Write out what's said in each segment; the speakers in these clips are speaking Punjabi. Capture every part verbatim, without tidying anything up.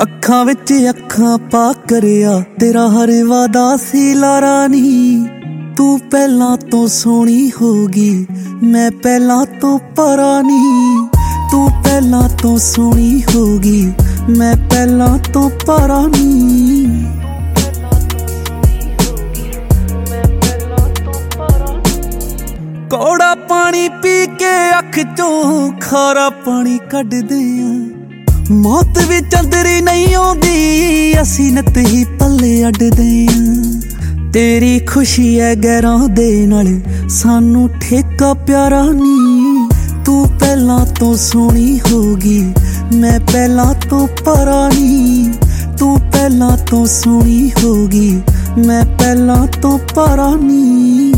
ਅੱਖਾਂ ਵਿੱਚ ਅੱਖਾਂ ਪਾ ਕਰਿਆ ਤੇਰਾ ਹਰ ਵਾਦਾ ਸੀ ਲਾਰਾ ਨੀ। ਤੂੰ ਪਹਿਲਾਂ ਤੋਂ ਸੋਹਣੀ ਹੋਗੀ, ਮੈਂ ਪਹਿਲਾਂ ਤੋਂ ਪਰਾ ਨੀ। ਤੂੰ ਪਹਿਲਾਂ ਤੋਂ ਸੋਹਣੀ ਹੋਗੀ, ਮੈਂ ਪਹਿਲਾਂ ਤੋਂ ਪਰਾ ਨੀ। ਕੌੜਾ ਪਾਣੀ ਪੀ ਕੇ ਅੱਖ ਚੋਂ ਖਾਰਾ ਪਾਣੀ ਕੱਢਦੇ ਆਂ। ਮੌਤ ਵੀ ਚੰਦਰੀ ਨਹੀਂ ਆਉਂਦੀ, ਅਸੀਂ ਨਿੱਤ ਹੀ ਪੱਲੇ ਅੱਡਦੇ ਆਂ। ਤੇਰੀ ਖੁਸ਼ੀ ਐ ਗੈਰਾਂ ਦੇ ਨਾਲ, ਸਾਨੂੰ ਠੇਕਾ ਪਿਆਰਾ ਨੀ। ਤੂੰ ਪਹਿਲਾਂ ਤੋਂ ਸੋਹਣੀ ਹੋਗੀ, ਮੈਂ ਪਹਿਲਾਂ ਤੋਂ ਪਰਾ ਨੀ। ਤੂੰ ਪਹਿਲਾਂ ਤੋਂ ਸੋਹਣੀ ਹੋਗੀ, ਮੈਂ ਪਹਿਲਾਂ ਤੋਂ ਪਰਾ ਨੀ।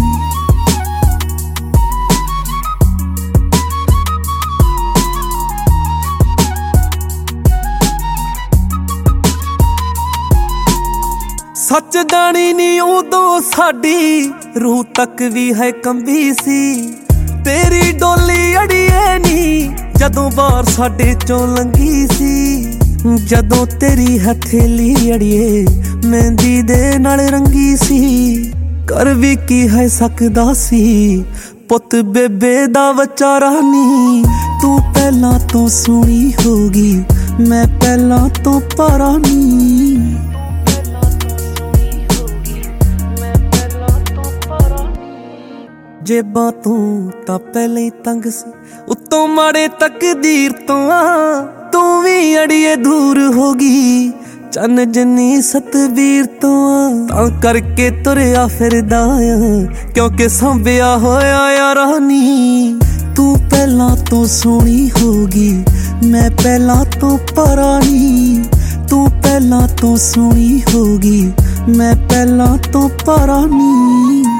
ਸੱਚ ਜਾਣੀ ਨੀ ਉਦੋਂ ਸਾਡੀ ਰੂਹ ਤੱਕ ਵੀ ਹੈ ਕੰਬੀ ਸੀ। ਤੇਰੀ ਡੋਲੀ ਅੜੀਏ ਨੀ ਜਦੋਂ ਬਾਹਰ ਸਾਡੇ ਚੋਂ ਲੰਘੀ ਸੀ। ਜਦੋਂ ਤੇਰੀ ਹਥੇਲੀ ਅੜੀਏ ਮਹਿੰਦੀ ਦੇ ਨਾਲ ਰੰਗੀ ਸੀ। ਕਰ ਵੀ ਕੀ ਹੈ ਸਕਦਾ ਸੀ ਪੁੱਤ ਬੇਬੇ ਦਾ ਵਿਚਾਰਾ ਨੀ। ਤੂੰ ਪਹਿਲਾਂ ਤੋਂ ਸੋਹਣੀ ਹੋਗੀ, ਮੈਂ ਪਹਿਲਾਂ ਤੋਂ ਪਰਾ ਨੀ। ਜੇਬਾਂ ਤੋਂ ਤਾਂ ਪਹਿਲਾਂ ਹੀ ਤੰਗ ਸੀ, ਉੱਤੋਂ ਮਾੜੇ ਤਕਦੀਰ ਤੋਂ ਆ। ਤੂੰ ਵੀ ਅੜੀਏ ਦੂਰ ਹੋ ਗਈ ਚੰਨ ਜਿੰਨੀ ਸਤਵੀਰ ਤੋਂ ਆ। ਤਾਂ ਕਰਕੇ ਤੁਰਿਆ ਫਿਰਦਾ ਆ, ਕਿਉਂਕਿ ਸੰਭਿਆ ਹੋਇਆ ਯਾਰਾ ਨੀ। ਤੂੰ ਪਹਿਲਾਂ ਤੋਂ ਸੋਹਣੀ ਹੋਗੀ, ਮੈਂ ਪਹਿਲਾਂ ਤੋਂ ਪਰਾ ਨੀ। ਤੂੰ ਪਹਿਲਾਂ ਤੋਂ ਸੋਹਣੀ ਹੋਗੀ, ਮੈਂ ਪਹਿਲਾਂ ਤੋਂ ਪਰਾ ਨੀ।